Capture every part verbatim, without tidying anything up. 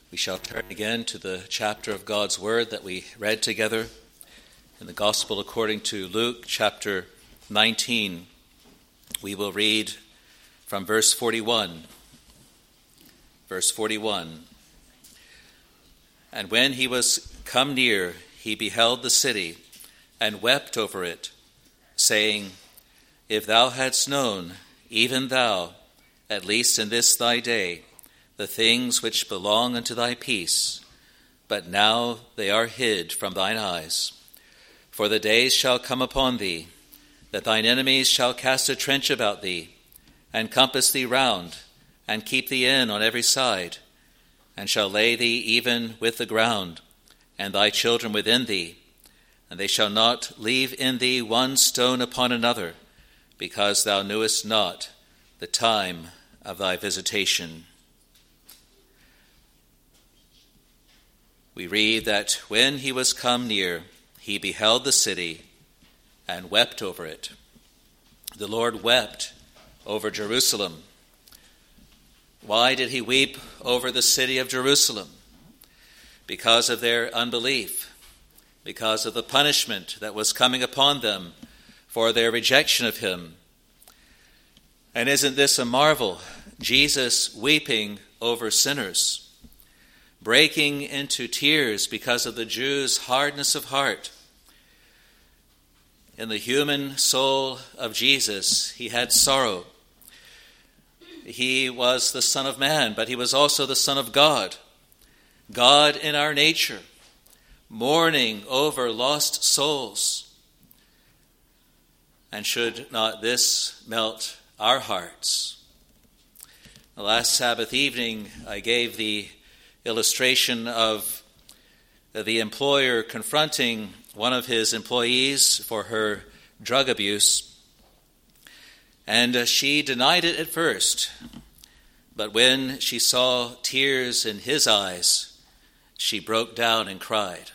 We shall turn again to the chapter of God's Word that we read together in the Gospel according to Luke, chapter nineteen. We will read from verse forty-one. Verse forty-one. And when he was come near, he beheld the city, and wept over it, saying, If thou hadst known, even thou, at least in this thy day, the things which belong unto thy peace, but now they are hid from thine eyes. For the days shall come upon thee, that thine enemies shall cast a trench about thee, and compass thee round, and keep thee in on every side, and shall lay thee even with the ground, and thy children within thee, and they shall not leave in thee one stone upon another, because thou knewest not the time of thy visitation. We read that when he was come near, he beheld the city and wept over it. The Lord wept over Jerusalem. Why did he weep over the city of Jerusalem? Because of their unbelief, because of the punishment that was coming upon them for their rejection of him. And isn't this a marvel? Jesus weeping over sinners, breaking into tears because of the Jews' hardness of heart. In the human soul of Jesus, he had sorrow. He was the Son of Man, but he was also the Son of God. God in our nature, mourning over lost souls. And should not this melt our hearts? The last Sabbath evening, I gave the illustration of the employer confronting one of his employees for her drug abuse. And she denied it at first, but when she saw tears in his eyes, she broke down and cried.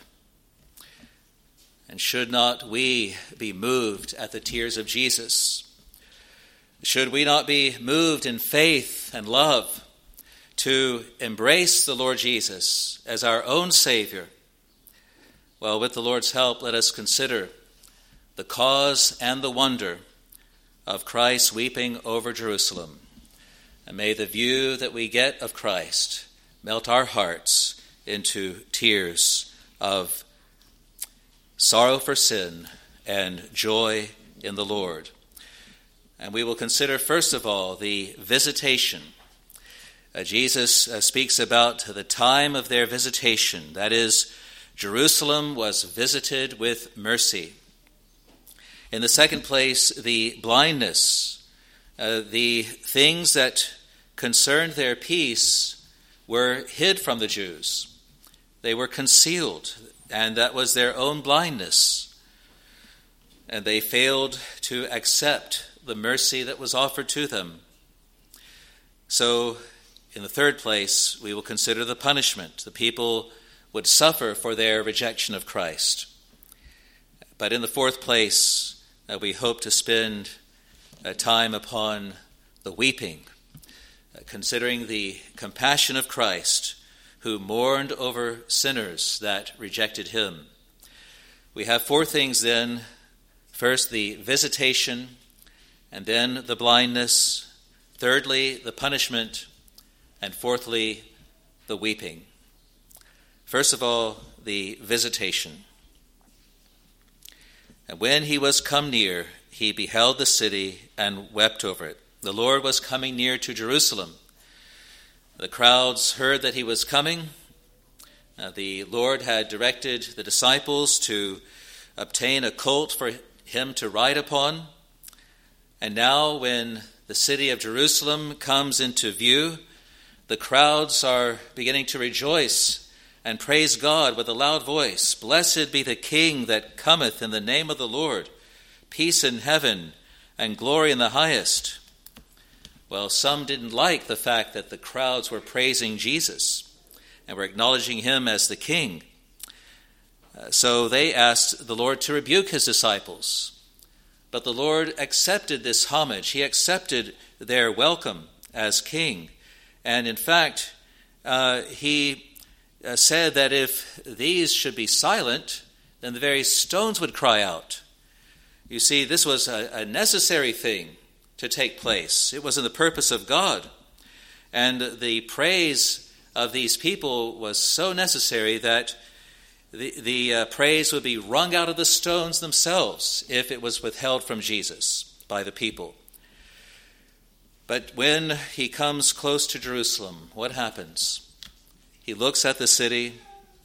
And should not we be moved at the tears of Jesus? Should we not be moved in faith and love to embrace the Lord Jesus as our own Savior? Well, with the Lord's help, let us consider the cause and the wonder of Christ weeping over Jerusalem. And may the view that we get of Christ melt our hearts into tears of sorrow for sin and joy in the Lord. And we will consider, first of all, the visitation. Uh, Jesus uh, speaks about the time of their visitation. That is, Jerusalem was visited with mercy. In the second place, the blindness. Uh, the things that concerned their peace were hid from the Jews. They were concealed, and that was their own blindness. And they failed to accept the mercy that was offered to them. So, in the third place, we will consider the punishment. The people would suffer for their rejection of Christ. But in the fourth place, uh, we hope to spend a time upon the weeping, uh, considering the compassion of Christ, who mourned over sinners that rejected him. We have four things then. First, the visitation, and then the blindness. Thirdly, the punishment. And fourthly, the weeping. First of all, the visitation. And when he was come near, he beheld the city and wept over it. The Lord was coming near to Jerusalem. The crowds heard that he was coming. Uh, the Lord had directed the disciples to obtain a colt for him to ride upon. And now when the city of Jerusalem comes into view, the crowds are beginning to rejoice and praise God with a loud voice. Blessed be the King that cometh in the name of the Lord. Peace in heaven and glory in the highest. Well, some didn't like the fact that the crowds were praising Jesus and were acknowledging him as the King. Uh, so they asked the Lord to rebuke his disciples. But the Lord accepted this homage. He accepted their welcome as King. And in fact, uh, he uh, said that if these should be silent, then the very stones would cry out. You see, this was a, a necessary thing to take place. It was in the purpose of God. And the praise of these people was so necessary that the, the uh, praise would be wrung out of the stones themselves if it was withheld from Jesus by the people. But when he comes close to Jerusalem, what happens? He looks at the city,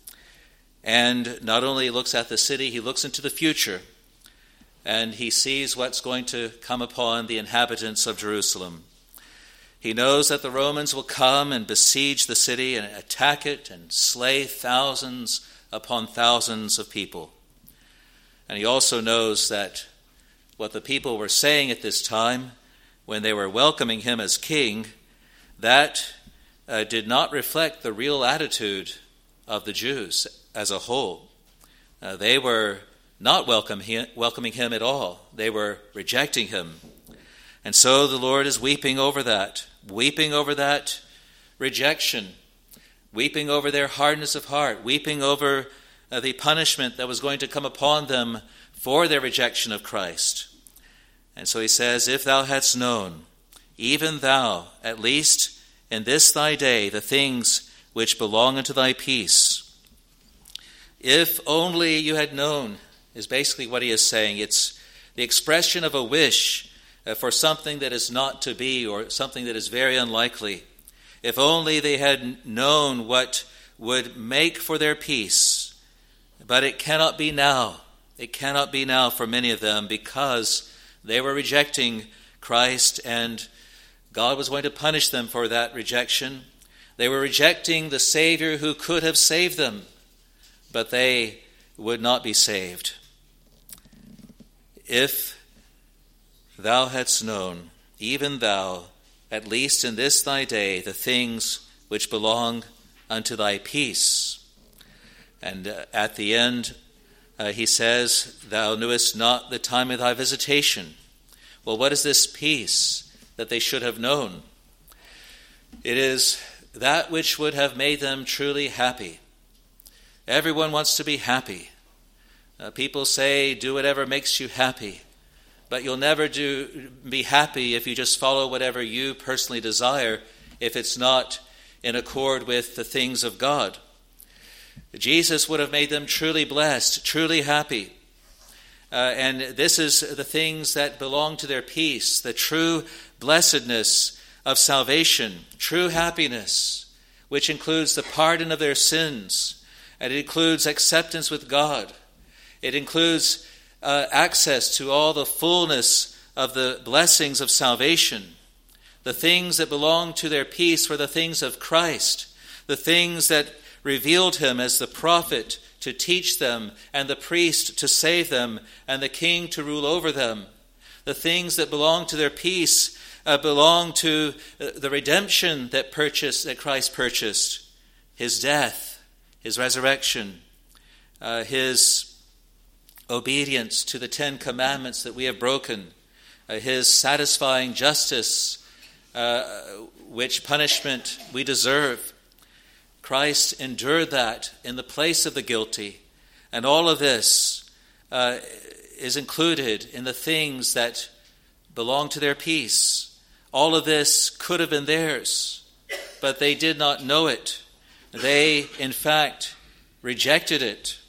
and not only looks at the city, he looks into the future, and he sees what's going to come upon the inhabitants of Jerusalem. He knows that the Romans will come and besiege the city and attack it and slay thousands upon thousands of people. And he also knows that what the people were saying at this time, when they were welcoming him as king, that uh, did not reflect the real attitude of the Jews as a whole. Uh, they were not welcome him, welcoming him at all. They were rejecting him. And so the Lord is weeping over that, weeping over that rejection, weeping over their hardness of heart, weeping over uh, the punishment that was going to come upon them for their rejection of Christ. And so he says, if thou hadst known, even thou, at least in this thy day, the things which belong unto thy peace. If only you had known, is basically what he is saying. It's the expression of a wish uh, for something that is not to be, or something that is very unlikely. If only they had known what would make for their peace. But it cannot be now. It cannot be now for many of them, because they were rejecting Christ, and God was going to punish them for that rejection. They were rejecting the Savior who could have saved them, but they would not be saved. If thou hadst known, even thou, at least in this thy day, the things which belong unto thy peace. And uh, at the end, uh, he says, thou knewest not the time of thy visitation. Well, what is this peace that they should have known? It is that which would have made them truly happy. Everyone wants to be happy. Uh, people say, do whatever makes you happy. But you'll never do be happy if you just follow whatever you personally desire, if it's not in accord with the things of God. Jesus would have made them truly blessed, truly happy. Uh, and this is the things that belong to their peace, the true blessedness of salvation, true happiness, which includes the pardon of their sins, and it includes acceptance with God. It includes uh, access to all the fullness of the blessings of salvation. The things that belong to their peace were the things of Christ, the things that revealed him as the prophet to teach them, and the priest to save them, and the king to rule over them. The things that belong to their peace uh, belong to uh, the redemption that purchased, that Christ purchased, his death, his resurrection, uh, his obedience to the Ten Commandments that we have broken, uh, his satisfying justice, uh, which punishment we deserve. Christ endured that in the place of the guilty. And all of this uh, is included in the things that belong to their peace. All of this could have been theirs, but they did not know it. They, in fact, rejected it.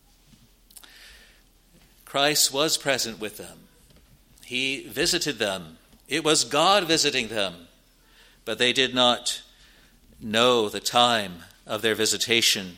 Christ was present with them. He visited them. It was God visiting them, but they did not know the time of their visitation.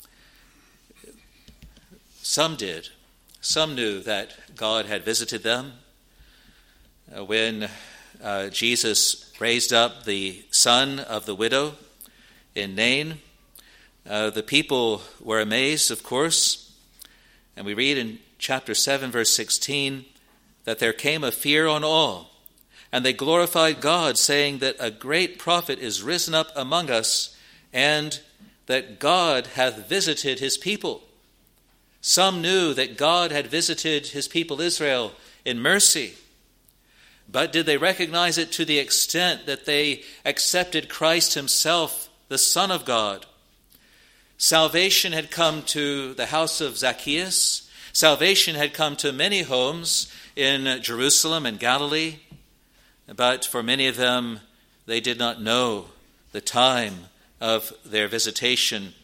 Some did. Some knew that God had visited them. Uh, when uh, Jesus raised up the son of the widow in Nain, uh, the people were amazed, of course. And we read in chapter seven, verse sixteen, that there came a fear on all, and they glorified God, saying that a great prophet is risen up among us, and that God hath visited his people. Some knew that God had visited his people Israel in mercy, but did they recognize it to the extent that they accepted Christ himself, the Son of God? Salvation had come to the house of Zacchaeus. Salvation had come to many homes in Jerusalem and Galilee. But for many of them, they did not know the time of their visitation.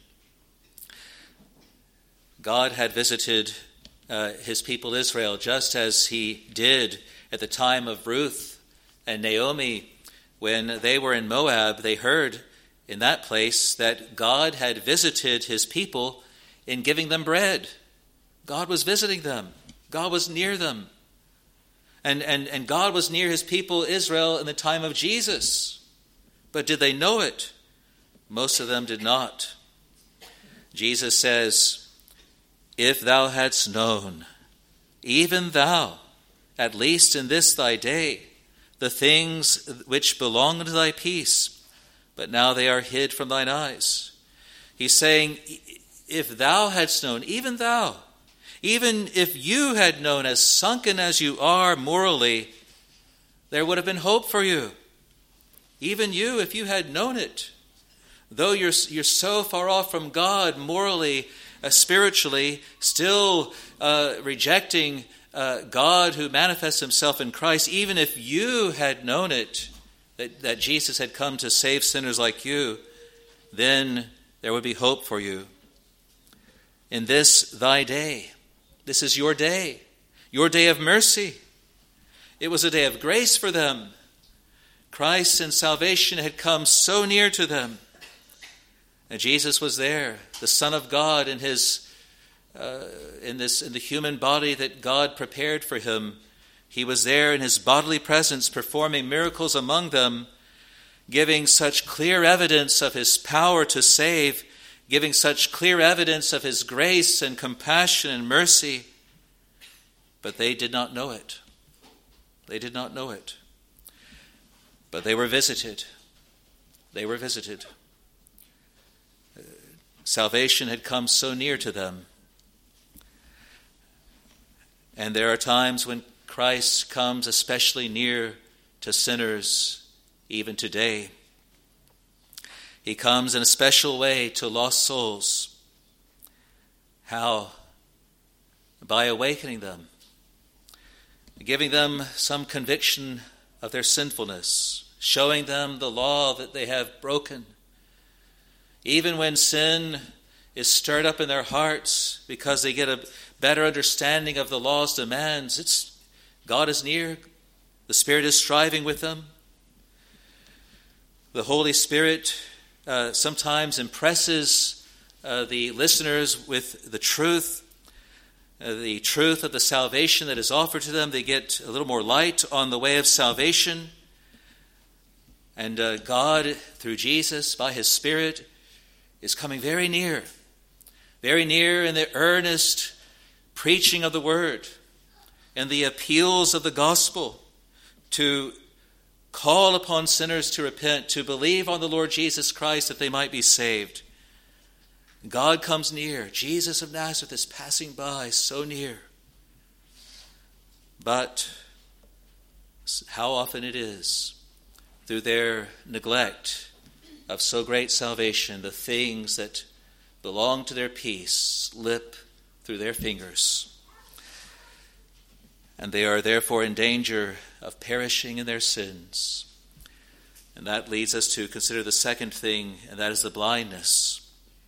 God had visited uh, his people Israel just as he did at the time of Ruth and Naomi. When they were in Moab, they heard in that place that God had visited his people in giving them bread. God was visiting them. God was near them. And, and, and God was near his people Israel in the time of Jesus. But did they know it? Most of them did not. Jesus says, "If thou hadst known, even thou, at least in this thy day, the things which belong unto thy peace, but now they are hid from thine eyes." He's saying, if thou hadst known, even thou, even if you had known, as sunken as you are morally, there would have been hope for you. Even you, if you had known it. Though you're, you're so far off from God morally, uh, spiritually, still uh, rejecting uh, God who manifests himself in Christ, even if you had known it, that, that Jesus had come to save sinners like you, then there would be hope for you. In this thy day, this is your day, your day of mercy. It was a day of grace for them. Christ and salvation had come so near to them. And Jesus was there, the Son of God, in his uh, in this in the human body that God prepared for him. He was there in his bodily presence, performing miracles among them, giving such clear evidence of his power to save, giving such clear evidence of his grace and compassion and mercy. But they did not know it. They did not know it. But they were visited. They were visited. Salvation had come so near to them. And there are times when Christ comes especially near to sinners, even today. He comes in a special way to lost souls. How? By awakening them, giving them some conviction of their sinfulness, showing them the law that they have broken. Even when sin is stirred up in their hearts because they get a better understanding of the law's demands, it's God is near. The Spirit is striving with them. The Holy Spirit uh, sometimes impresses uh, the listeners with the truth, uh, the truth of the salvation that is offered to them. They get a little more light on the way of salvation. And uh, God, through Jesus, by his Spirit, is coming very near, very near in the earnest preaching of the word and the appeals of the gospel to call upon sinners to repent, to believe on the Lord Jesus Christ that they might be saved. God comes near. Jesus of Nazareth is passing by, so near. But how often it is, through their neglect of so great salvation, the things that belong to their peace slip through their fingers. And they are therefore in danger of perishing in their sins. And that leads us to consider the second thing, and that is the blindness.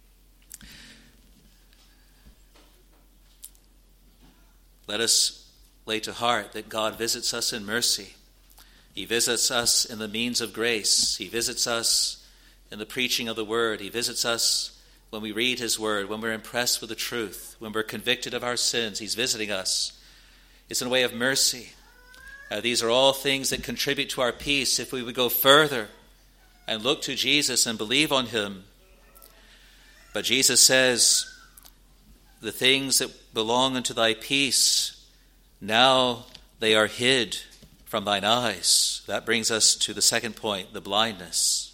Let us lay to heart that God visits us in mercy. He visits us in the means of grace. He visits us in the preaching of the word. He visits us when we read his word, when we're impressed with the truth, when we're convicted of our sins. He's visiting us. It's in a way of mercy. Uh, these are all things that contribute to our peace if we would go further and look to Jesus and believe on him. But Jesus says, the things that belong unto thy peace, now they are hid from thine eyes. That brings us to the second point, the blindness.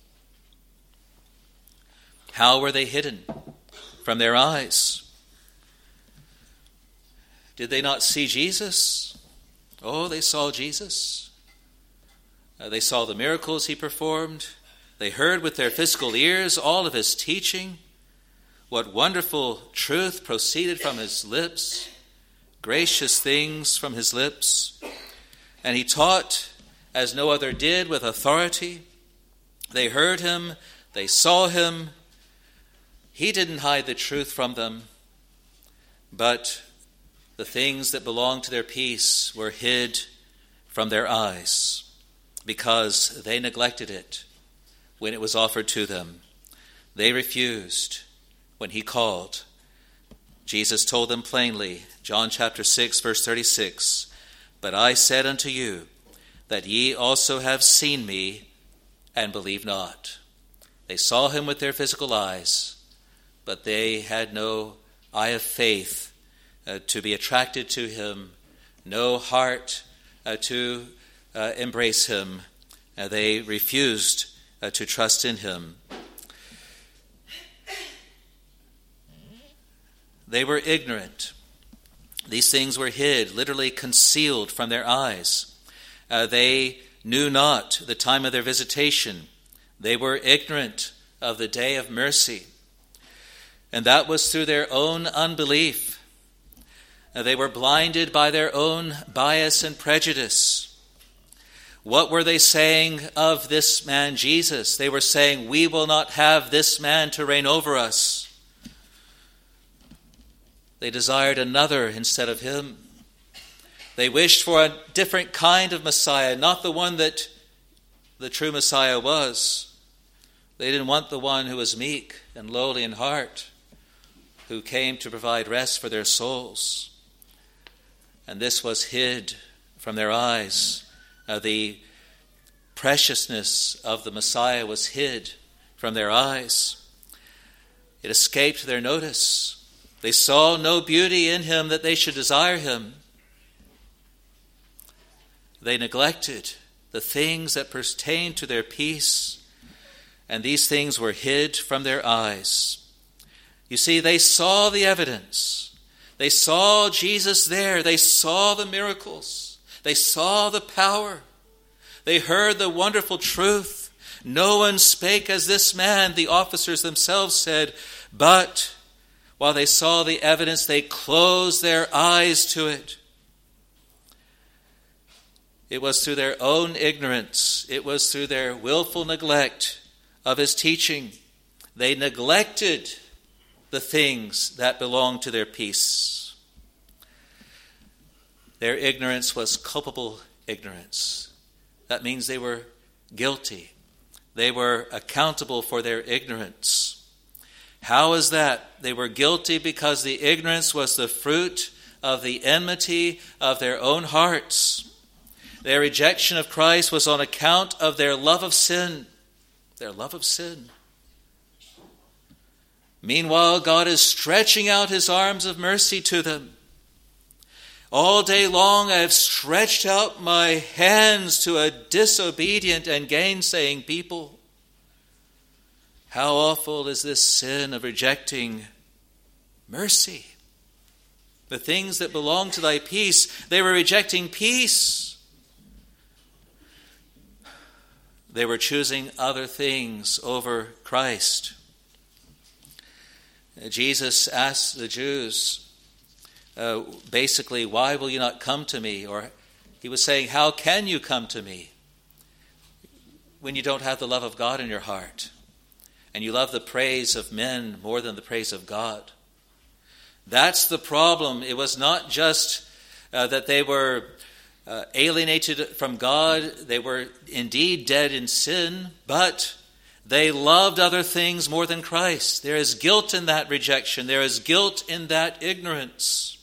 How were they hidden from their eyes? Did they not see Jesus? Oh, they saw Jesus. Uh, they saw the miracles he performed. They heard with their physical ears all of his teaching. What wonderful truth proceeded from his lips, gracious things from his lips. And he taught as no other did, with authority. They heard him, they saw him. He didn't hide the truth from them, but the things that belonged to their peace were hid from their eyes because they neglected it when it was offered to them. They refused when he called. Jesus told them plainly, John chapter six, verse thirty-six, "But I said unto you, that ye also have seen me, and believe not." They saw him with their physical eyes, but they had no eye of faith uh, to be attracted to him, no heart uh, to uh, embrace him. Uh, they refused uh, to trust in him. They were ignorant. These things were hid, literally concealed from their eyes. Uh, they knew not the time of their visitation. They were ignorant of the day of mercy. And that was through their own unbelief. Uh, they were blinded by their own bias and prejudice. What were they saying of this man Jesus? They were saying, "We will not have this man to reign over us." They desired another instead of him. They wished for a different kind of Messiah, not the one that the true Messiah was. They didn't want the one who was meek and lowly in heart, who came to provide rest for their souls. And this was hid from their eyes. Uh, the preciousness of the Messiah was hid from their eyes. It escaped their notice. They saw no beauty in him that they should desire him. They neglected the things that pertained to their peace, and these things were hid from their eyes. You see, they saw the evidence. They saw Jesus there. They saw the miracles. They saw the power. They heard the wonderful truth. No one spake as this man, the officers themselves said, but while they saw the evidence, they closed their eyes to it. It was through their own ignorance. It was through their willful neglect of his teaching. They neglected the things that belonged to their peace. Their ignorance was culpable ignorance. That means they were guilty. They were accountable for their ignorance. How is that? They were guilty because the ignorance was the fruit of the enmity of their own hearts. Their rejection of Christ was on account of their love of sin. Their love of sin. Meanwhile, God is stretching out his arms of mercy to them. All day long I have stretched out my hands to a disobedient and gainsaying people. How awful is this sin of rejecting mercy? The things that belong to thy peace, they were rejecting peace. They were choosing other things over Christ. Jesus asked the Jews, uh, basically, why will you not come to me? Or he was saying, how can you come to me when you don't have the love of God in your heart? And you love the praise of men more than the praise of God. That's the problem. It was not just uh, that they were uh, alienated from God. They were indeed dead in sin, but they loved other things more than Christ. There is guilt in that rejection. There is guilt in that ignorance.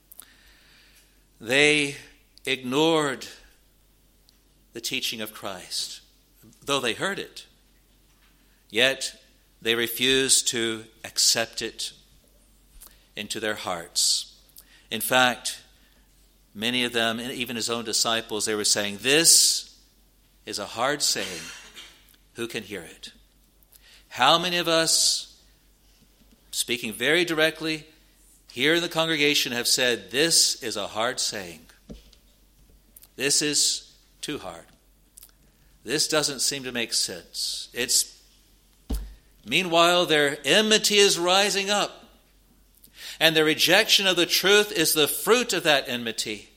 They ignored the teaching of Christ, though they heard it. Yet they refused to accept it into their hearts. In fact, many of them, even his own disciples, they were saying, this is a hard saying. Who can hear it? How many of us, speaking very directly, here in the congregation have said, this is a hard saying. This is too hard. This doesn't seem to make sense. It's Meanwhile, their enmity is rising up, and their rejection of the truth is the fruit of that enmity.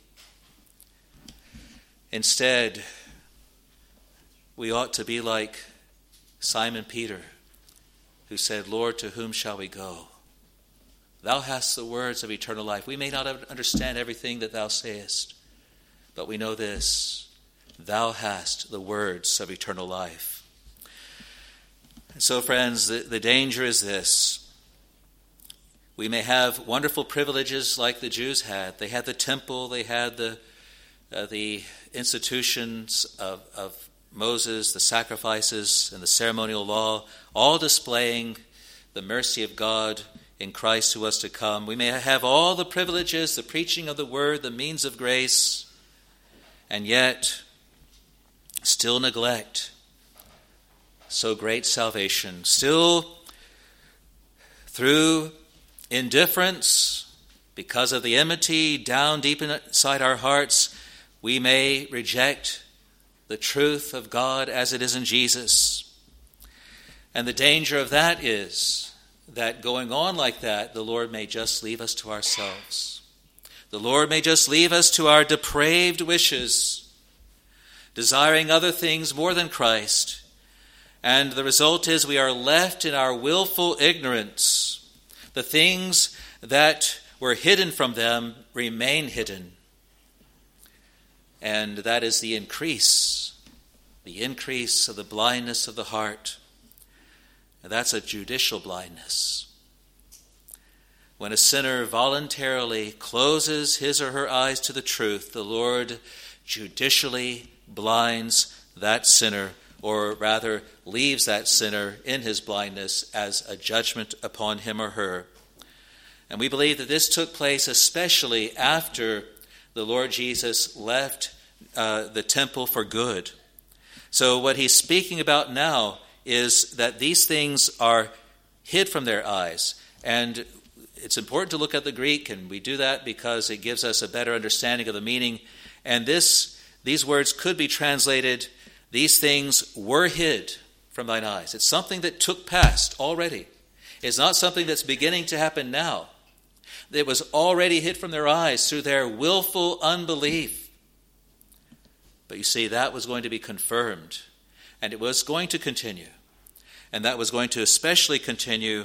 Instead, we ought to be like Simon Peter, who said, Lord, to whom shall we go? Thou hast the words of eternal life. We may not understand everything that thou sayest, but we know this: thou hast the words of eternal life. And so, friends, the, the danger is this. We may have wonderful privileges like the Jews had. They had the temple, they had the uh, the institutions of, of Moses, the sacrifices and the ceremonial law, all displaying the mercy of God in Christ who was to come. We may have all the privileges, the preaching of the word, the means of grace, and yet still neglect so great salvation. Still, through indifference, because of the enmity down deep inside our hearts, we may reject the truth of God as it is in Jesus. And the danger of that is that going on like that, the Lord may just leave us to ourselves. The Lord may just leave us to our depraved wishes, desiring other things more than Christ. And the result is we are left in our willful ignorance. The things that were hidden from them remain hidden. And that is the increase, the increase of the blindness of the heart. And that's a judicial blindness. When a sinner voluntarily closes his or her eyes to the truth, the Lord judicially blinds that sinner, or rather leaves that sinner in his blindness as a judgment upon him or her. And we believe that this took place especially after the Lord Jesus left uh, the temple for good. So what he's speaking about now is that these things are hid from their eyes. And it's important to look at the Greek, and we do that because it gives us a better understanding of the meaning. And this, these words could be translated, these things were hid from thine eyes. It's something that took past already. It's not something that's beginning to happen now. It was already hid from their eyes through their willful unbelief. But you see, that was going to be confirmed, and it was going to continue. And that was going to especially continue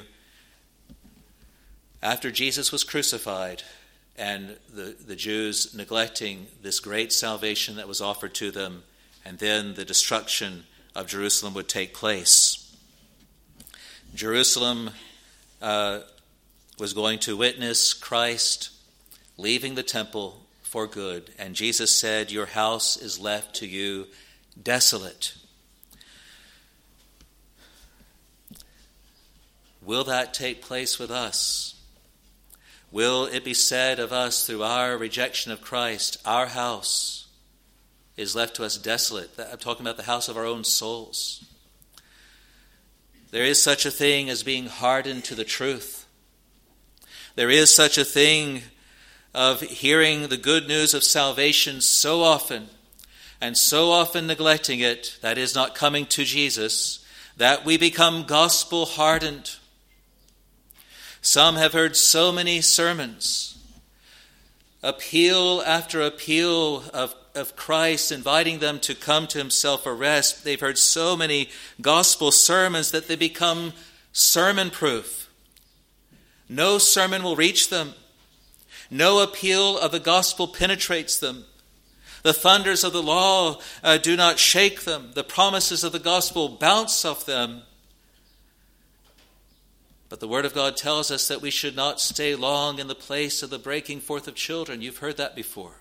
after Jesus was crucified and the, the Jews neglecting this great salvation that was offered to them, and then the destruction of Jerusalem would take place. Jerusalem uh, was going to witness Christ leaving the temple for good. And Jesus said, your house is left to you desolate. Will that take place with us? Will it be said of us through our rejection of Christ, our house is left to us desolate? I'm talking about the house of our own souls. There is such a thing as being hardened to the truth. There is such a thing of hearing the good news of salvation so often, and so often neglecting it, that is not coming to Jesus, that we become gospel hardened. Some have heard so many sermons, appeal after appeal of, of Christ, inviting them to come to himself for rest. They've heard so many gospel sermons that they become sermon-proof. No sermon will reach them. No appeal of the gospel penetrates them. The thunders of the law uh, do not shake them. The promises of the gospel bounce off them. But the Word of God tells us that we should not stay long in the place of the breaking forth of children. You've heard that before.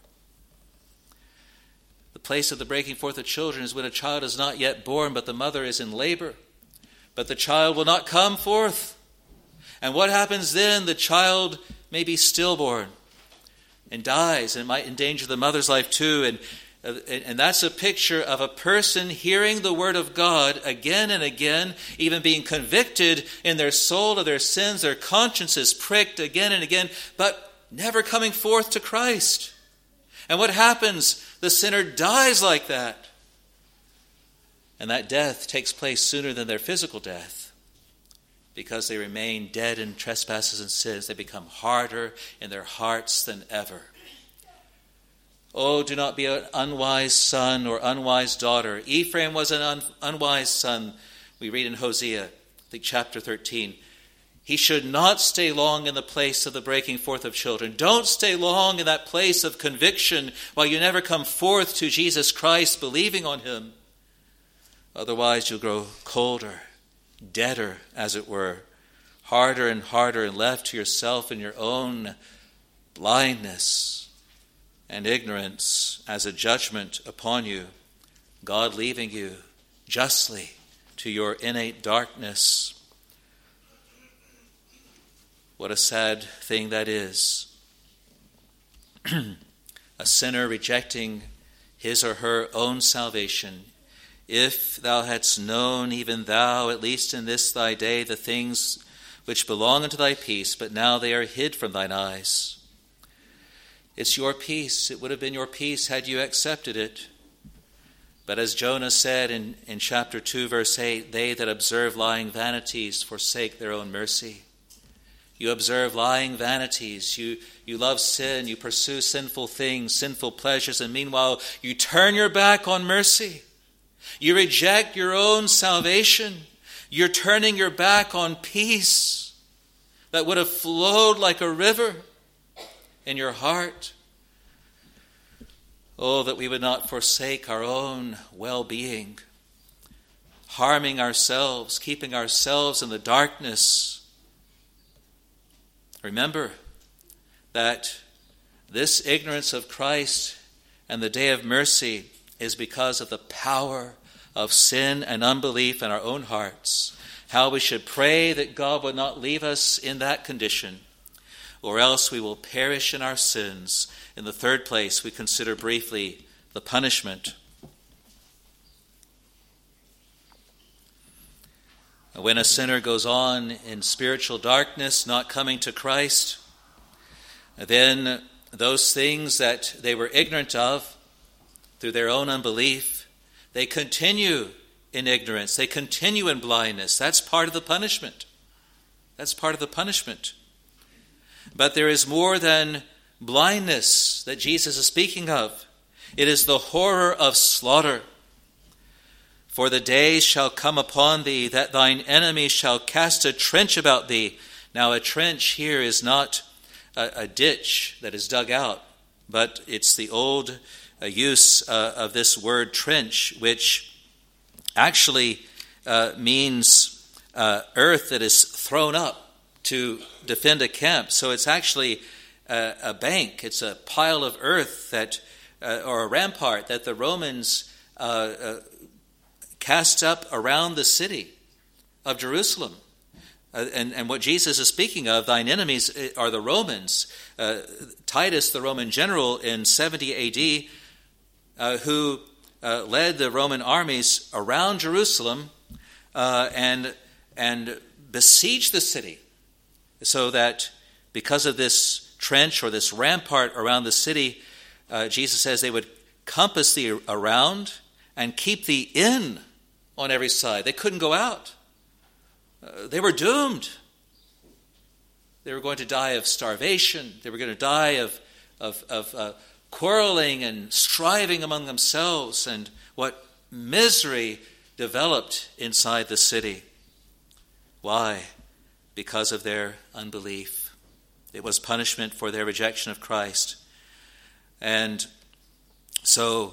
The place of the breaking forth of children is when a child is not yet born, but the mother is in labor. But the child will not come forth. And what happens then? The child may be stillborn and dies, and it might endanger the mother's life too. And And that's a picture of a person hearing the word of God again and again, even being convicted in their soul of their sins, their consciences pricked again and again, but never coming forth to Christ. And what happens? The sinner dies like that. And that death takes place sooner than their physical death. because they remain dead in trespasses and sins. They become harder in their hearts than ever. Oh, do not be an unwise son or unwise daughter. Ephraim was an un- unwise son. We read in Hosea, I think chapter thirteen. He should not stay long in the place of the breaking forth of children. Don't stay long in that place of conviction while you never come forth to Jesus Christ, believing on him. Otherwise, you'll grow colder, deader, as it were, harder and harder, and left to yourself in your own blindness and ignorance as a judgment upon you, God leaving you justly to your innate darkness. What a sad thing that is. A sinner rejecting his or her own salvation. If thou hadst known, even thou, at least in this thy day, the things which belong unto thy peace, but now they are hid from thine eyes. It's your peace. It would have been your peace had you accepted it. But as Jonah said in, in chapter two, verse eight, they that observe lying vanities forsake their own mercy. You observe lying vanities. You, you love sin. You pursue sinful things, sinful pleasures, and meanwhile you turn your back on mercy. You reject your own salvation. You're turning your back on peace that would have flowed like a river in your heart. Oh, that we would not forsake our own well-being, harming ourselves, keeping ourselves in the darkness. Remember that this ignorance of Christ and the day of mercy is because of the power of sin and unbelief in our own hearts. How we should pray that God would not leave us in that condition, or else we will perish in our sins. In the third place, we consider briefly the punishment. When a sinner goes on in spiritual darkness, not coming to Christ, then those things that they were ignorant of through their own unbelief, they continue in ignorance. They continue in blindness. That's part of the punishment. That's part of the punishment. But there is more than blindness that Jesus is speaking of. It is the horror of slaughter. For the days shall come upon thee that thine enemy shall cast a trench about thee. Now a trench here is not a, a ditch that is dug out, but it's the old uh, use uh, of this word trench, which actually uh, means uh, earth that is thrown up to defend a camp. So it's actually a, a bank. It's a pile of earth that, uh, or a rampart that the Romans uh, uh, cast up around the city of Jerusalem. Uh, and, and what Jesus is speaking of, thine enemies are the Romans. Uh, Titus, the Roman general in seventy A D, uh, who uh, led the Roman armies around Jerusalem uh, and, and besieged the city, so that because of this trench or this rampart around the city, uh, Jesus says they would compass thee around and keep thee in on every side. They couldn't go out. Uh, they were doomed. They were going to die of starvation. They were going to die of, of, of uh, quarreling and striving among themselves, and what misery developed inside the city. Why? Because of their unbelief. It was punishment for their rejection of Christ. And so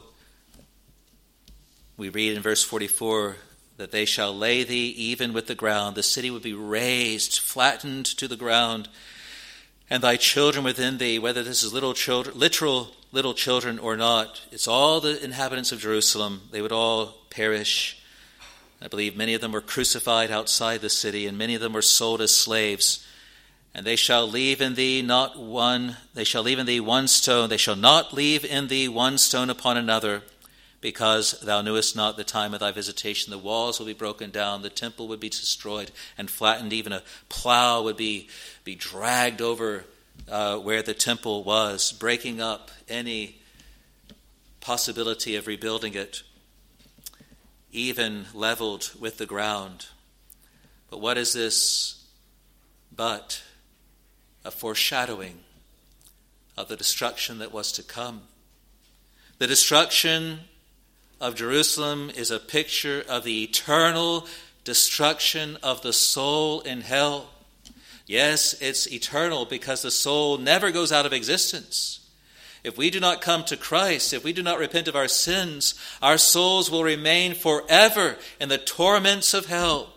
we read in verse forty-four that they shall lay thee even with the ground. The city would be razed, flattened to the ground, and thy children within thee, whether this is little children, literal little children or not, it's all the inhabitants of Jerusalem. They would all perish. I believe many of them were crucified outside the city, and many of them were sold as slaves. And they shall leave in thee not one, they shall leave in thee one stone, they shall not leave in thee one stone upon another, because thou knewest not the time of thy visitation. The walls will be broken down, the temple would be destroyed and flattened, even a plow would be, be dragged over uh, where the temple was, breaking up any possibility of rebuilding it, even leveled with the ground. But what is this but? A foreshadowing of the destruction that was to come. The destruction of Jerusalem is a picture of the eternal destruction of the soul in hell. Yes, it's eternal because the soul never goes out of existence. If we do not come to Christ, if we do not repent of our sins, our souls will remain forever in the torments of hell.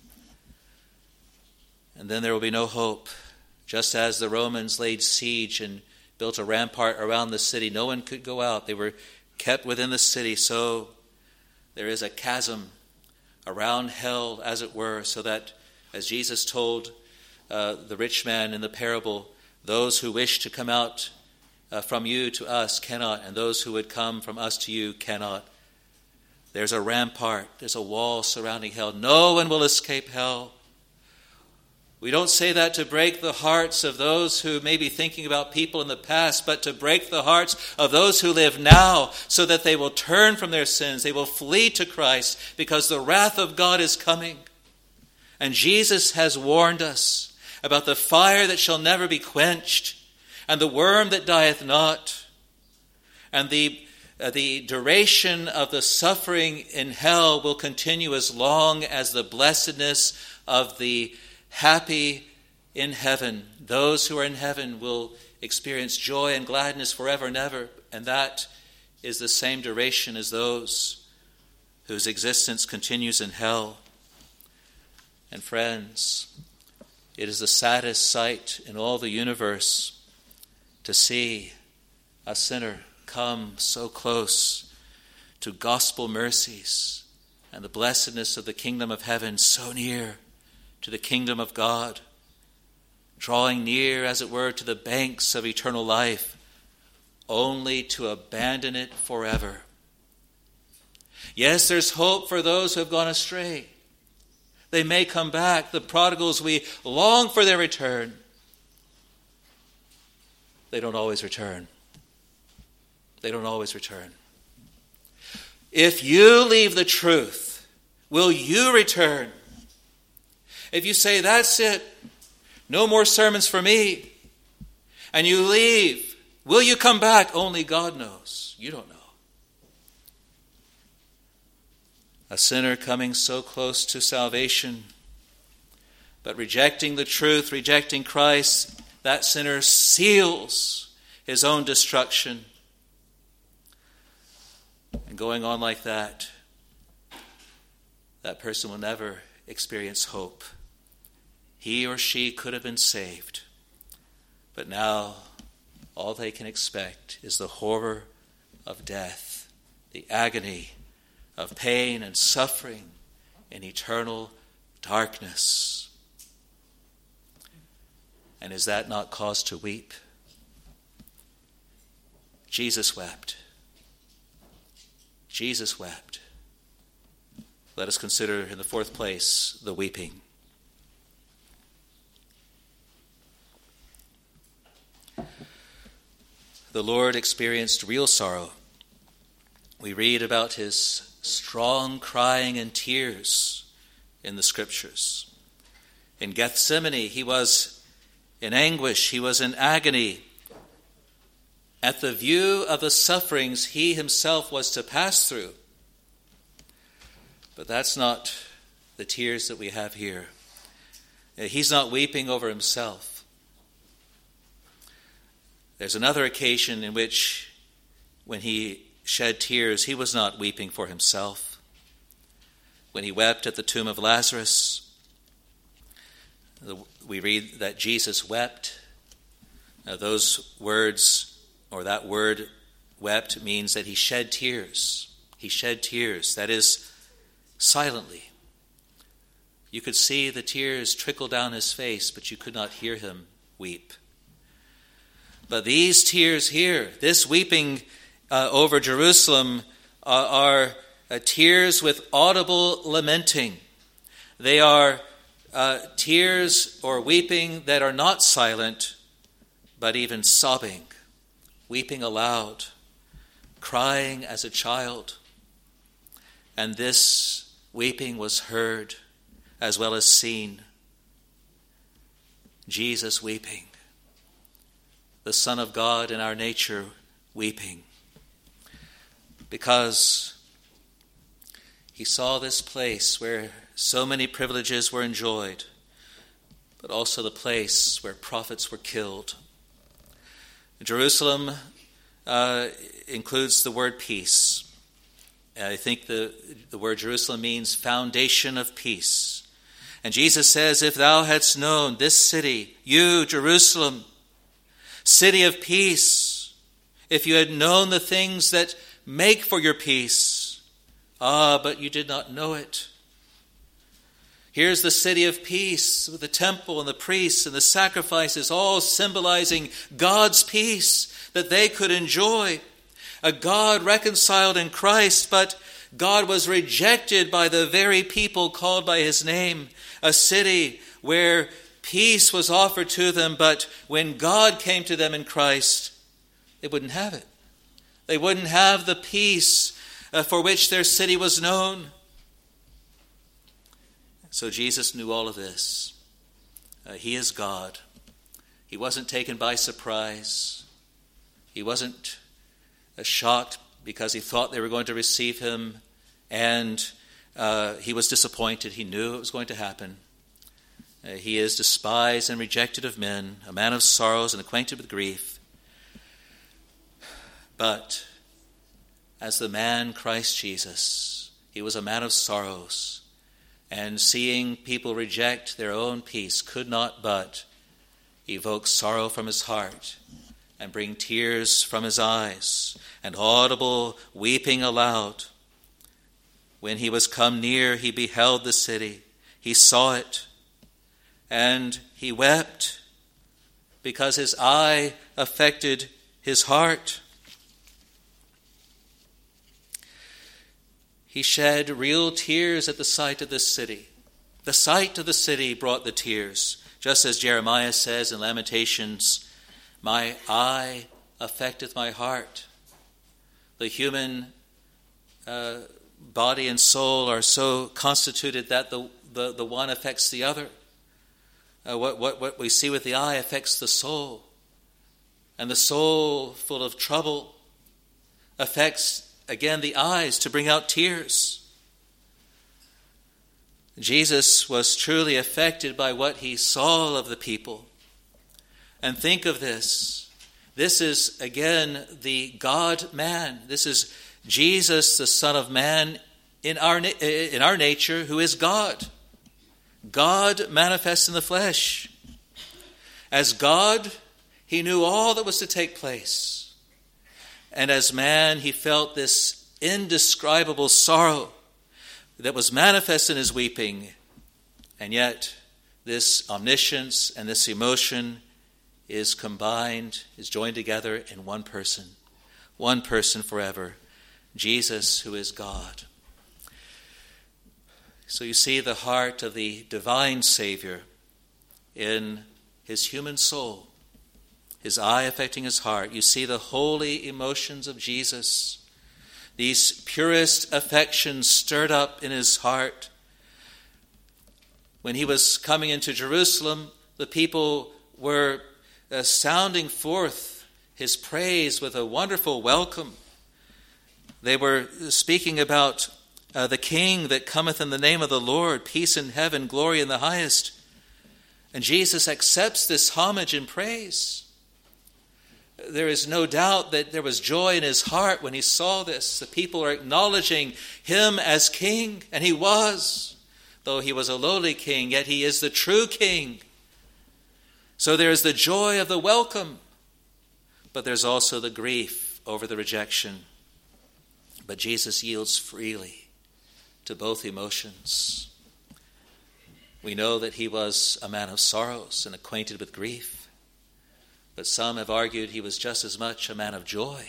And then there will be no hope. Just as the Romans laid siege and built a rampart around the city, no one could go out. They were kept within the city. So there is a chasm around hell, as it were, so that, as Jesus told uh, the rich man in the parable, those who wish to come out uh, from you to us cannot, and those who would come from us to you cannot. There's a rampart, there's a wall surrounding hell. No one will escape hell. We don't say that to break the hearts of those who may be thinking about people in the past, but to break the hearts of those who live now so that they will turn from their sins. They will flee to Christ because the wrath of God is coming. And Jesus has warned us about the fire that shall never be quenched and the worm that dieth not and the uh, the duration of the suffering in hell will continue as long as the blessedness of the happy in heaven. Those who are in heaven will experience joy and gladness forever and ever, and that is the same duration as those whose existence continues in hell. And friends, it is the saddest sight in all the universe to see a sinner come so close to gospel mercies and the blessedness of the kingdom of heaven so near to the kingdom of God, drawing near, as it were, to the banks of eternal life, only to abandon it forever. Yes, there's hope for those who have gone astray. They may come back. The prodigals, we long for their return. They don't always return. They don't always return. If you leave the truth, will you return? If you say, that's it, no more sermons for me, and you leave, will you come back? Only God knows. You don't know. A sinner coming so close to salvation, but rejecting the truth, rejecting Christ, that sinner seals his own destruction. And going on like that, that person will never experience hope. He or she could have been saved, but now all they can expect is the horror of death, the agony of pain and suffering in eternal darkness. And is that not cause to weep? Jesus wept. Jesus wept. Let us consider in the fourth place the weeping. The Lord experienced real sorrow. We read about his strong crying and tears in the Scriptures. In Gethsemane, he was in anguish, he was in agony. At the view of the sufferings he himself was to pass through. But that's not the tears that we have here. He's not weeping over himself. There's another occasion in which, when he shed tears, he was not weeping for himself. When he wept at the tomb of Lazarus, we read that Jesus wept. Now, those words, or that word wept, means that he shed tears. He shed tears, that is, silently. You could see the tears trickle down his face, but you could not hear him weep. But these tears here, this weeping uh, over Jerusalem, uh, are uh, tears with audible lamenting. They are uh, tears or weeping that are not silent, but even sobbing, weeping aloud, crying as a child. And this weeping was heard, as well as seen. Jesus weeping, the Son of God in our nature weeping, because he saw this place where so many privileges were enjoyed, but also the place where prophets were killed. Jerusalem uh, includes the word peace. I think the, the word Jerusalem means foundation of peace. And Jesus says, if thou hadst known this city, you, Jerusalem, city of peace, if you had known the things that make for your peace, ah, but you did not know it. Here's the city of peace with the temple and the priests and the sacrifices, all symbolizing God's peace that they could enjoy. A God reconciled in Christ, but God was rejected by the very people called by his name. A city where peace was offered to them, but when God came to them in Christ, they wouldn't have it. They wouldn't have the peace uh, for which their city was known. So Jesus knew all of this. Uh, he is God. He wasn't taken by surprise. He wasn't uh, shocked because he thought they were going to receive him, and uh, he was disappointed. He knew it was going to happen. Uh, he is despised and rejected of men, a man of sorrows and acquainted with grief. But as the man Christ Jesus, he was a man of sorrows, and seeing people reject their own peace could not but evoke sorrow from his heart and bring tears from his eyes and audible weeping aloud. When he was come near, he beheld the city. He saw it, and he wept because his eye affected his heart. He shed real tears at the sight of this city. The sight of the city brought the tears. Just as Jeremiah says in Lamentations, my eye affecteth my heart. The human uh, body and soul are so constituted that the, the, the one affects the other. Uh, what, what, what we see with the eye affects the soul. And the soul, full of trouble, affects again the eyes to bring out tears. Jesus was truly affected by what he saw of the people. And think of this. This is again the God-man. This is Jesus, the Son of Man, in our, in our nature, who is God. God manifest in the flesh. As God, he knew all that was to take place. And as man, he felt this indescribable sorrow that was manifest in his weeping. And yet, this omniscience and this emotion is combined, is joined together in one person. One person forever. Jesus, who is God. So you see the heart of the divine Savior in his human soul. His eye affecting his heart. You see the holy emotions of Jesus. These purest affections stirred up in his heart. When he was coming into Jerusalem, the people were uh, sounding forth his praise with a wonderful welcome. They were speaking about uh, the King that cometh in the name of the Lord, peace in heaven, glory in the highest. And Jesus accepts this homage and praise. There is no doubt that there was joy in his heart when he saw this. The people are acknowledging him as king, and he was. Though he was a lowly king, yet he is the true king. So there is the joy of the welcome, but there's also the grief over the rejection. But Jesus yields freely to both emotions. We know that he was a man of sorrows and acquainted with grief. But some have argued he was just as much a man of joy.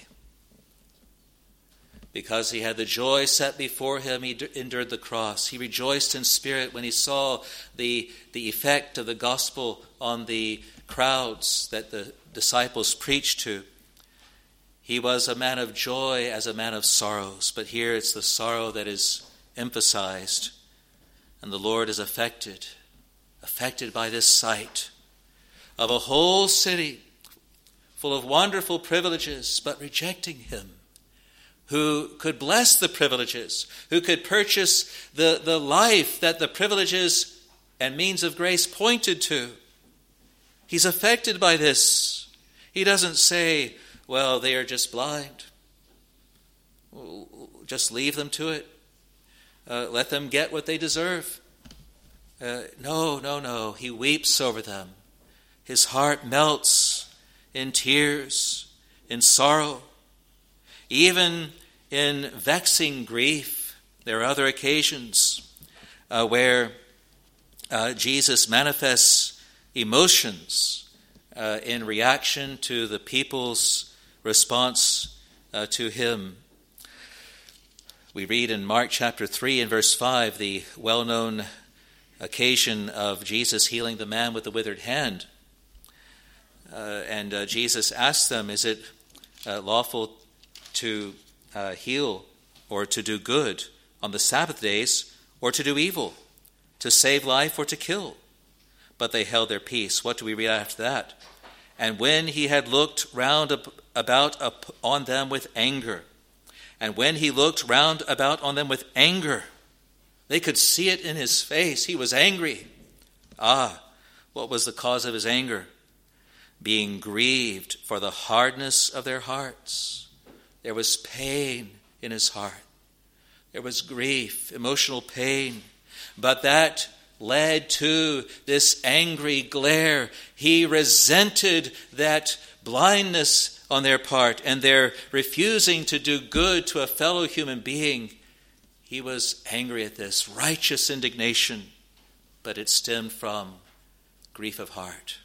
Because he had the joy set before him, he endured the cross. He rejoiced in spirit when he saw the, the effect of the gospel on the crowds that the disciples preached to. He was a man of joy as a man of sorrows. But here it's the sorrow that is emphasized. And the Lord is affected, affected by this sight of a whole city full of wonderful privileges, but rejecting him, who could bless the privileges, who could purchase the, the life that the privileges and means of grace pointed to. He's affected by this. He doesn't say, well, they are just blind. Just leave them to it. Uh, let them get what they deserve. Uh, no, no, no. He weeps over them. His heart melts in tears, in sorrow. Even in vexing grief, there are other occasions uh, where uh, Jesus manifests emotions uh, in reaction to the people's response uh, to him. We read in Mark chapter three and verse five the well-known occasion of Jesus healing the man with the withered hand. Uh, and uh, Jesus asked them, is it uh, lawful to uh, heal or to do good on the Sabbath days or to do evil, to save life or to kill? But they held their peace. What do we read after that? And when he had looked round about on them with anger, and when he looked round about on them with anger, they could see it in his face. He was angry. Ah, what was the cause of his anger? Being grieved for the hardness of their hearts. There was pain in his heart. There was grief, emotional pain. But that led to this angry glare. He resented that blindness on their part and their refusing to do good to a fellow human being. He was angry at this, righteous indignation, but it stemmed from grief of heart.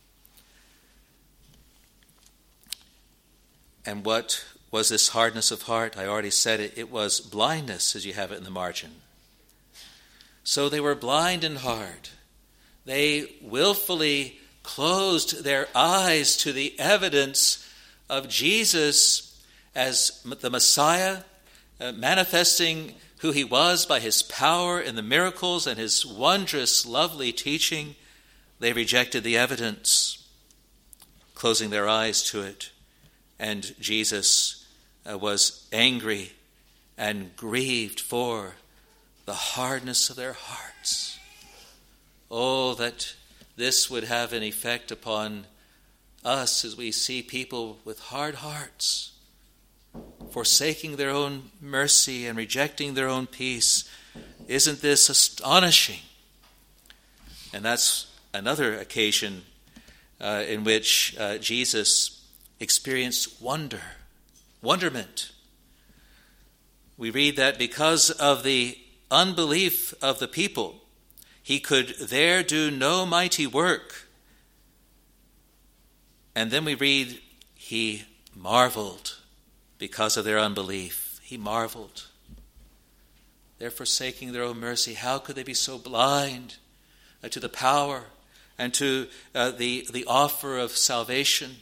And what was this hardness of heart? I already said it. It was blindness, as you have it in the margin. So they were blind in heart. They willfully closed their eyes to the evidence of Jesus as the Messiah, uh, manifesting who he was by his power and the miracles and his wondrous, lovely teaching. They rejected the evidence, closing their eyes to it. And Jesus uh, was angry and grieved for the hardness of their hearts. Oh, that this would have an effect upon us as we see people with hard hearts, forsaking their own mercy and rejecting their own peace. Isn't this astonishing? And that's another occasion uh, in which uh, Jesus experienced wonder, wonderment. We read that because of the unbelief of the people, he could there do no mighty work. And then we read, he marveled because of their unbelief. He marveled. They're forsaking their own mercy. How could they be so blind uh, to the power and to uh, the, the offer of salvation?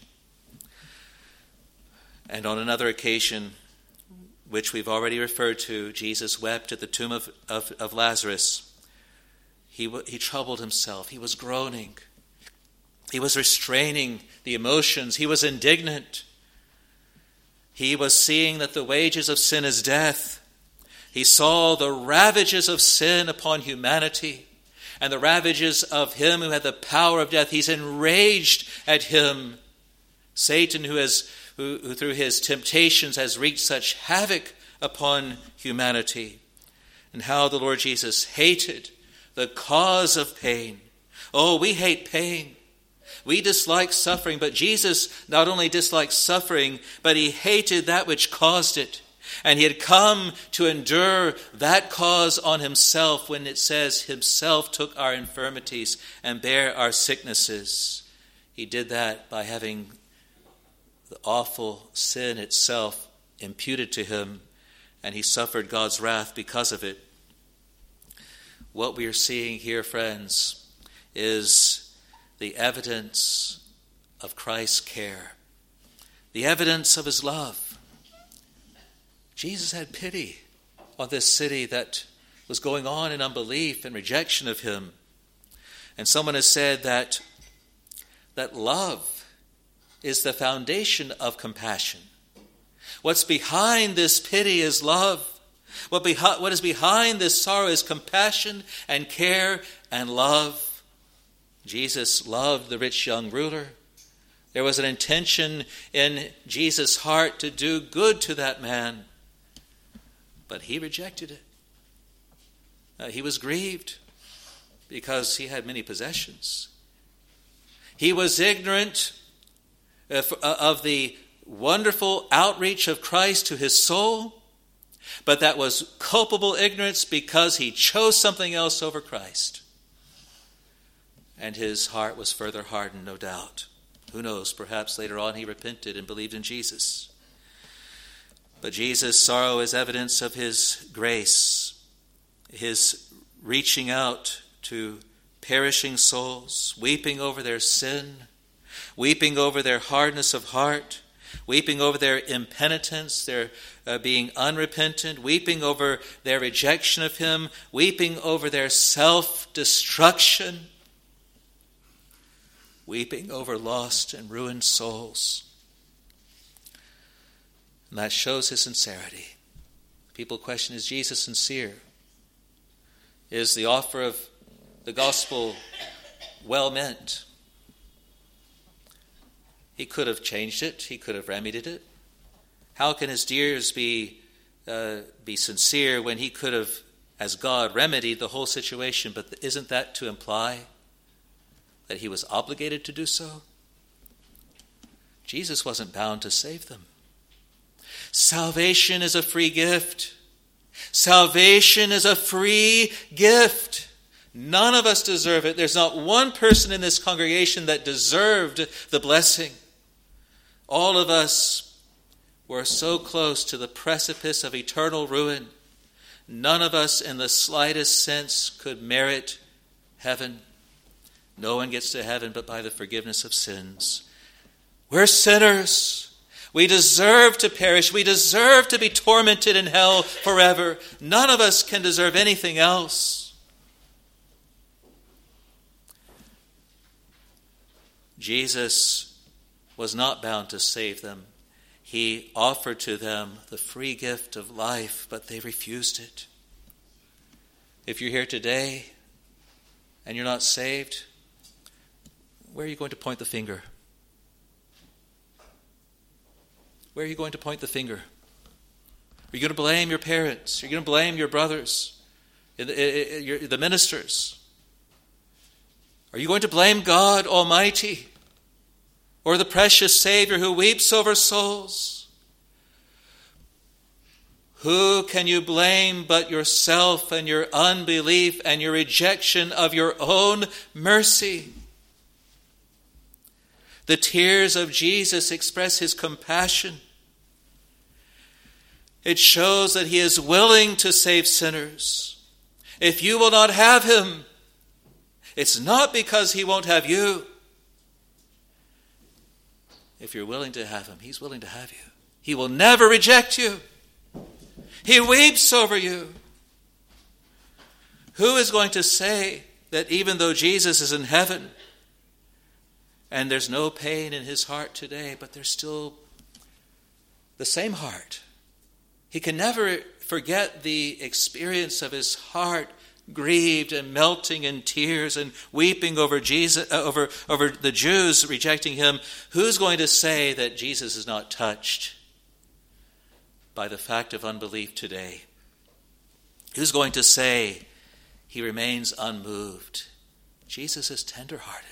And on another occasion, which we've already referred to, Jesus wept at the tomb of, of, of Lazarus. He, he troubled himself. He was groaning. He was restraining the emotions. He was indignant. He was seeing that the wages of sin is death. He saw the ravages of sin upon humanity and the ravages of him who had the power of death. He's enraged at him. Satan, who has who, who through his temptations has wreaked such havoc upon humanity, and how the Lord Jesus hated the cause of pain. Oh, we hate pain. We dislike suffering, but Jesus not only disliked suffering, but he hated that which caused it. And he had come to endure that cause on himself when it says himself took our infirmities and bare our sicknesses. He did that by having the awful sin itself imputed to him, and he suffered God's wrath because of it. What we are seeing here, friends, is the evidence of Christ's care, the evidence of his love. Jesus had pity on this city that was going on in unbelief and rejection of him. And someone has said that, that love is the foundation of compassion. What's behind this pity is love. What, behi- what is behind this sorrow is compassion and care and love. Jesus loved the rich young ruler. There was an intention in Jesus' heart to do good to that man, but he rejected it. Uh, he was grieved because he had many possessions. He was ignorant of, of the wonderful outreach of Christ to his soul, but that was culpable ignorance because he chose something else over Christ. And his heart was further hardened, no doubt. Who knows, perhaps later on he repented and believed in Jesus. But Jesus' sorrow is evidence of his grace, his reaching out to perishing souls, weeping over their sin, weeping over their hardness of heart, weeping over their impenitence, their uh, being unrepentant, weeping over their rejection of him, weeping over their self-destruction, weeping over lost and ruined souls. And that shows his sincerity. People question, is Jesus sincere? Is the offer of the gospel well meant? He could have changed it. He could have remedied it. How can his tears be, uh, be sincere when he could have, as God, remedied the whole situation? But isn't that to imply that he was obligated to do so? Jesus wasn't bound to save them. Salvation is a free gift. Salvation is a free gift. None of us deserve it. There's not one person in this congregation that deserved the blessing. All of us were so close to the precipice of eternal ruin. None of us in the slightest sense could merit heaven. No one gets to heaven but by the forgiveness of sins. We're sinners. We deserve to perish. We deserve to be tormented in hell forever. None of us can deserve anything else. Jesus was not bound to save them. He offered to them the free gift of life, but they refused it. If you're here today and you're not saved, where are you going to point the finger? Where are you going to point the finger? Are you going to blame your parents? Are you going to blame your brothers, the ministers? Are you going to blame God Almighty or the precious Savior who weeps over souls? Who can you blame but yourself and your unbelief and your rejection of your own mercy? The tears of Jesus express his compassion. It shows that he is willing to save sinners. If you will not have him, it's not because he won't have you. If you're willing to have him, he's willing to have you. He will never reject you. He weeps over you. Who is going to say that even though Jesus is in heaven, and there's no pain in his heart today, but there's still the same heart? He can never forget the experience of his heart grieved and melting in tears and weeping over Jesus, uh, over, over the Jews rejecting him. Who's going to say that Jesus is not touched by the fact of unbelief today? Who's going to say he remains unmoved? Jesus is tenderhearted.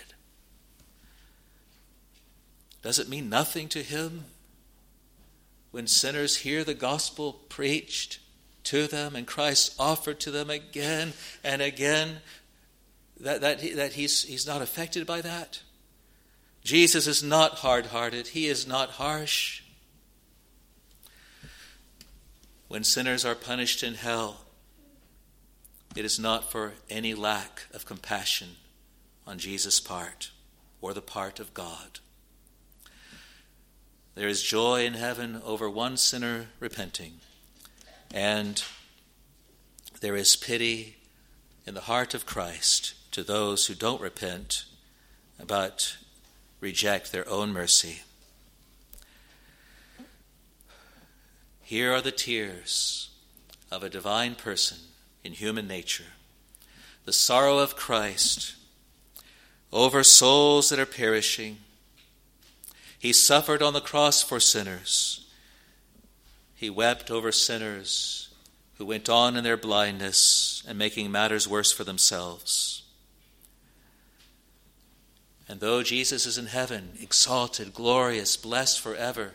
Does it mean nothing to him when sinners hear the gospel preached to them and Christ offered to them again and again, that, that, he, that he's, he's not affected by that? Jesus is not hard-hearted. He is not harsh. When sinners are punished in hell, it is not for any lack of compassion on Jesus' part or the part of God. There is joy in heaven over one sinner repenting, and there is pity in the heart of Christ to those who don't repent but reject their own mercy. Here are the tears of a divine person in human nature, the sorrow of Christ over souls that are perishing. He suffered on the cross for sinners. He wept over sinners who went on in their blindness and making matters worse for themselves. And though Jesus is in heaven, exalted, glorious, blessed forever,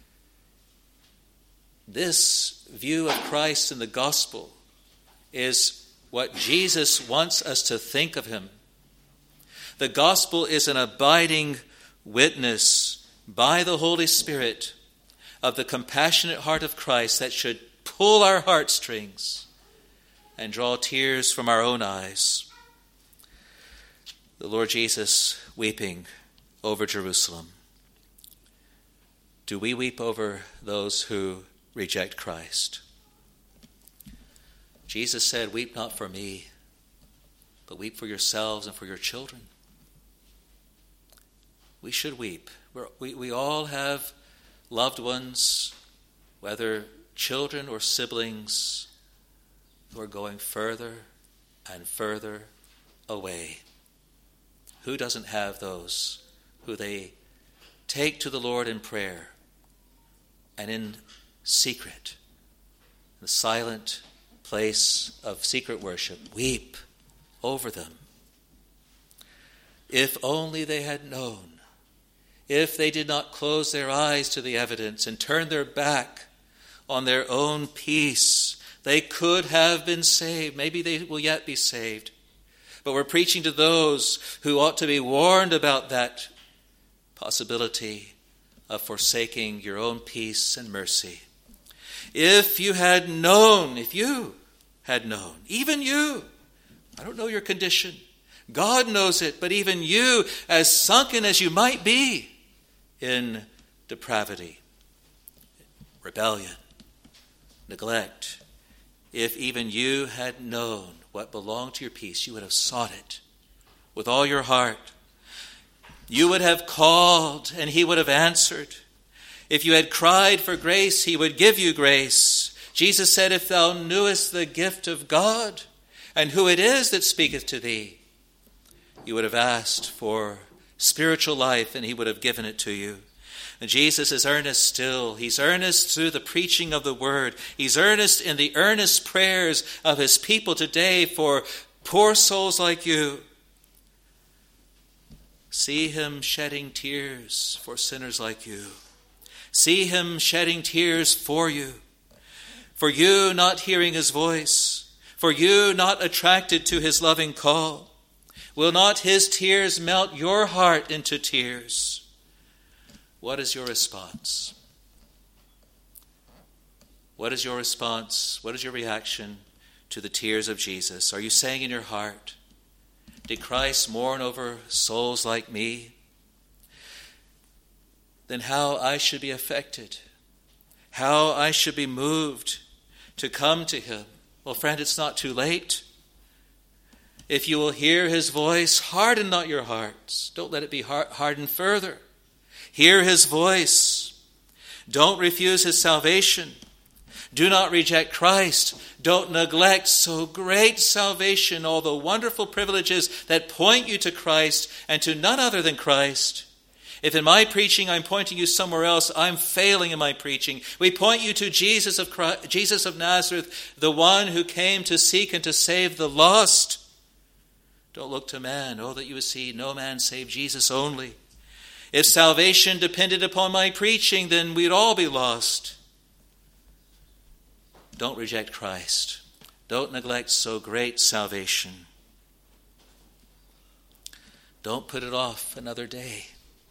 this view of Christ in the gospel is what Jesus wants us to think of him. The gospel is an abiding witness by the Holy Spirit of the compassionate heart of Christ that should pull our heartstrings and draw tears from our own eyes. The Lord Jesus weeping over Jerusalem. Do we weep over those who reject Christ? Jesus said, "Weep not for me, but weep for yourselves and for your children." We should weep. We're, we, we all have loved ones, whether children or siblings, who are going further and further away. Who doesn't have those who they take to the Lord in prayer and in secret, the silent place of secret worship, weep over them? If only they had known, if they did not close their eyes to the evidence and turn their back on their own peace, they could have been saved. Maybe they will yet be saved. But we're preaching to those who ought to be warned about that possibility of forsaking your own peace and mercy. If you had known, if you had known, even you, I don't know your condition, God knows it, but even you, as sunken as you might be in depravity, rebellion, neglect, if even you had known what belonged to your peace, you would have sought it with all your heart. You would have called, and he would have answered. If you had cried for grace, he would give you grace. Jesus said, "If thou knewest the gift of God, and who it is that speaketh to thee, you would have asked for spiritual life, and he would have given it to you." And Jesus is earnest still. He's earnest through the preaching of the word. He's earnest in the earnest prayers of his people today for poor souls like you. See him shedding tears for sinners like you. See him shedding tears for you. For you not hearing his voice. For you not attracted to his loving call. Will not his tears melt your heart into tears? What is your response? What is your response? What is your reaction to the tears of Jesus? Are you saying in your heart, "Did Christ mourn over souls like me? Then how I should be affected, how I should be moved to come to him." Well, friend, it's not too late. If you will hear his voice, harden not your hearts. Don't let it be hardened further. Hear his voice. Don't refuse his salvation. Do not reject Christ. Don't neglect so great salvation, all the wonderful privileges that point you to Christ and to none other than Christ. If in my preaching I'm pointing you somewhere else, I'm failing in my preaching. We point you to Jesus of Christ, Jesus of Nazareth, the one who came to seek and to save the lost. Don't look to man. Oh, that you would see no man save Jesus only. If salvation depended upon my preaching, then we'd all be lost. Don't reject Christ. Don't neglect so great salvation. Don't put it off another day.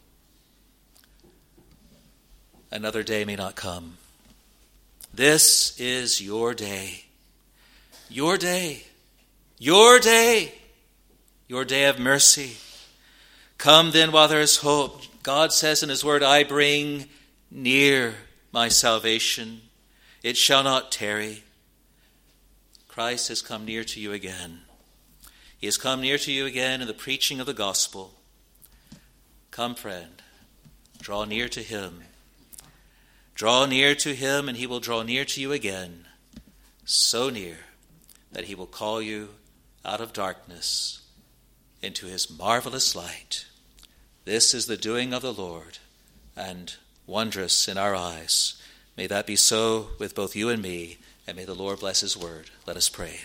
Another day may not come. This is your day. Your day. Your day. Your day of mercy. Come then while there is hope. God says in his word, "I bring near my salvation. It shall not tarry." Christ has come near to you again. He has come near to you again in the preaching of the gospel. Come, friend, draw near to him. Draw near to him, and he will draw near to you again, so near that he will call you out of darkness into his marvelous light. This is the doing of the Lord, and wondrous in our eyes. May that be so with both you and me, and may the Lord bless his word. Let us pray.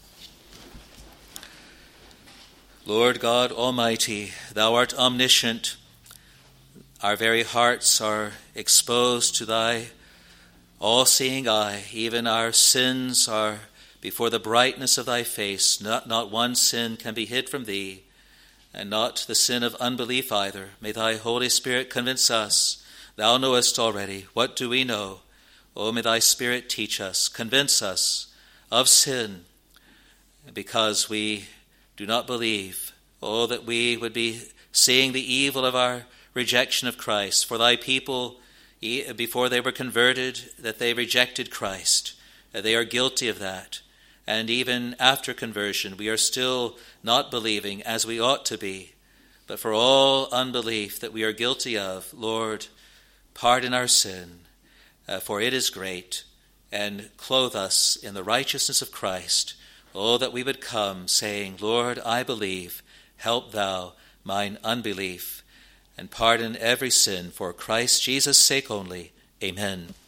Lord God Almighty, thou art omniscient. Our very hearts are exposed to thy all-seeing eye. Even our sins are before the brightness of thy face. Not, not one sin can be hid from thee, and not the sin of unbelief either. May thy Holy Spirit convince us. Thou knowest already. What do we know? Oh, may thy Spirit teach us, convince us of sin, because we do not believe. Oh, that we would be seeing the evil of our rejection of Christ. For thy people, before they were converted, that they rejected Christ. They are guilty of that. And even after conversion, we are still not believing as we ought to be. But for all unbelief that we are guilty of, Lord, pardon our sin, uh, for it is great, and clothe us in the righteousness of Christ. Oh, that we would come saying, Lord, I believe, help thou mine unbelief, and pardon every sin for Christ Jesus' sake only. Amen.